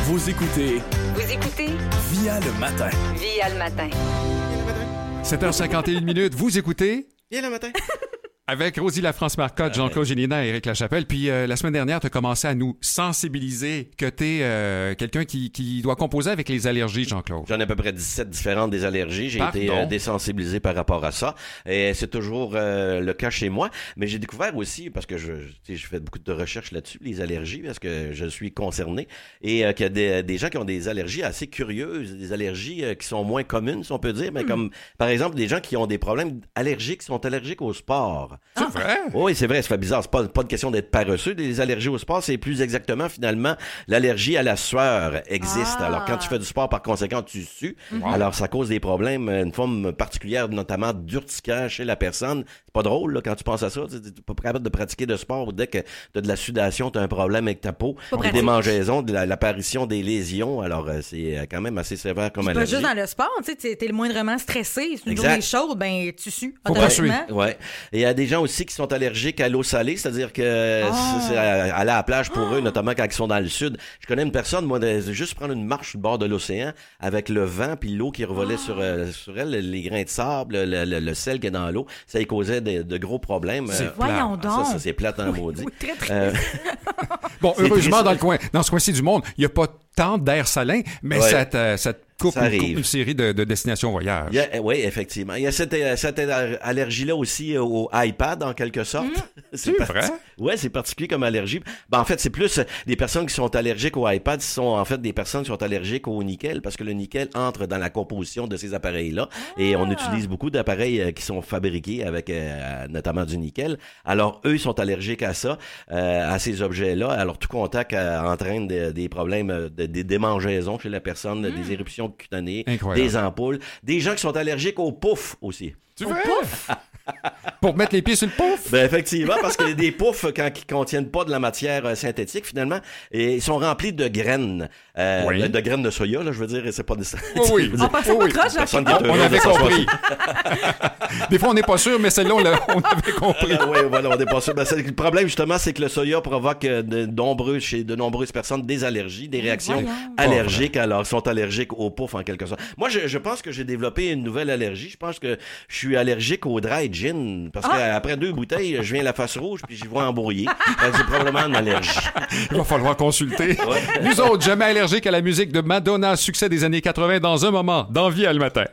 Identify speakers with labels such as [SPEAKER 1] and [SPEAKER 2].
[SPEAKER 1] Vous écoutez
[SPEAKER 2] Via le matin.
[SPEAKER 3] Via le matin.
[SPEAKER 4] 7h51, vous écoutez
[SPEAKER 5] Bien le matin.
[SPEAKER 4] avec Rosie Lafrance-Marcotte, Jean-Claude Gélinas et Éric Lachapelle. Puis la semaine dernière, tu as commencé à nous sensibiliser que tu es quelqu'un qui doit composer avec les allergies, Jean-Claude.
[SPEAKER 5] J'en ai à peu près 17 différentes des allergies. J'ai
[SPEAKER 4] Pardon?
[SPEAKER 5] été désensibilisé par rapport à ça. Et c'est toujours le cas chez moi. Mais j'ai découvert aussi, parce que je fais beaucoup de recherches là-dessus, les allergies, parce que je suis concerné. Et qu'il y a des gens qui ont des allergies assez curieuses, des allergies qui sont moins communes, si on peut dire. Mais comme, par exemple, des gens qui ont des problèmes allergiques, sont allergiques au sport.
[SPEAKER 4] C'est vrai?
[SPEAKER 5] Oui, c'est vrai, ça fait bizarre. C'est pas de question d'être paresseux. Des allergies au sport, c'est plus exactement, finalement, l'allergie à la sueur existe. Alors, quand tu fais du sport, par conséquent, tu sues. Alors, ça cause des problèmes, une forme particulière, notamment d'urticaire chez la personne. C'est pas drôle, là, quand tu penses à ça. Tu n'es pas capable de pratiquer de sport. Dès que tu as de la sudation, tu as un problème avec ta peau, des démangeaisons, de l'apparition des lésions. Alors, c'est quand même assez sévère comme
[SPEAKER 6] Pas
[SPEAKER 5] allergie.
[SPEAKER 6] juste dans le sport, tu sais, t'es le moindrement stressé. C'est une
[SPEAKER 5] Exact.
[SPEAKER 6] journée chaude, ben tu sues
[SPEAKER 4] Faut pas
[SPEAKER 6] automatiquement.
[SPEAKER 5] Ouais. Et il y a des gens aussi qui sont allergiques à l'eau salée, c'est-à-dire que c'est aller à la plage pour eux, notamment quand ils sont dans le sud. Je connais une personne, moi, de juste prendre une marche sur le bord de l'océan avec le vent puis l'eau qui revolait sur elle, les grains de sable, le sel qui est dans l'eau, ça y causait de gros problèmes.
[SPEAKER 6] Voyons donc.
[SPEAKER 5] Ça, c'est plate en maudit.
[SPEAKER 6] Oui, très, très.
[SPEAKER 4] Bon,
[SPEAKER 5] c'est
[SPEAKER 4] heureusement,
[SPEAKER 5] triste.
[SPEAKER 4] dans ce coin-ci du monde, il n'y a pas tant d'air salin, mais
[SPEAKER 5] Ouais.
[SPEAKER 4] ça te coupe
[SPEAKER 5] Ça arrive.
[SPEAKER 4] une série de destinations voyage.
[SPEAKER 5] Oui, effectivement. Il y a cette allergie-là aussi au iPad, en quelque sorte.
[SPEAKER 4] C'est vrai?
[SPEAKER 5] Oui, c'est particulier comme allergie. Ben, en fait, c'est plus des personnes qui sont allergiques au iPad, ce sont en fait des personnes qui sont allergiques au nickel, parce que le nickel entre dans la composition de ces appareils-là. Et on utilise beaucoup d'appareils qui sont fabriqués avec notamment du nickel. Alors, eux, ils sont allergiques à ça, à ces objets-là. Alors, tout contact entraîne des problèmes, des démangeaisons chez la personne, des éruptions cutanées,
[SPEAKER 4] Incroyable.
[SPEAKER 5] des ampoules. Des gens qui sont allergiques au pouf aussi.
[SPEAKER 4] Tu veux? Pour mettre les pieds sur le pouf?
[SPEAKER 5] Ben effectivement, parce que des poufs, quand ils contiennent pas de la matière synthétique, finalement, et ils sont remplis de graines,
[SPEAKER 4] Oui.
[SPEAKER 5] de graines de soya, là, je veux dire, c'est pas de ça.
[SPEAKER 4] Oui.
[SPEAKER 6] On passait pas croche,
[SPEAKER 5] Personne qui est
[SPEAKER 4] On
[SPEAKER 5] heureuse
[SPEAKER 4] avait
[SPEAKER 5] de s'asseoir
[SPEAKER 4] compris. Des fois, on n'est pas sûr, mais celle-là, on avait compris.
[SPEAKER 5] Oui, voilà, on n'est pas sûr. Ben, le problème, justement, c'est que le soya provoque chez de nombreuses personnes des allergies, des réactions allergiques. Alors, ils sont allergiques au pouf, en quelque sorte. Moi, je pense que j'ai développé une nouvelle allergie. Je pense que je suis allergique au dry gin. Parce qu'après 2 bouteilles, je viens la face rouge, puis j'y vois embrouiller. C'est probablement une allergie.
[SPEAKER 4] Il va falloir consulter. Nous autres, jamais allergiques à la musique de Madonna, succès des années 80, dans un moment, dans Vie à le matin.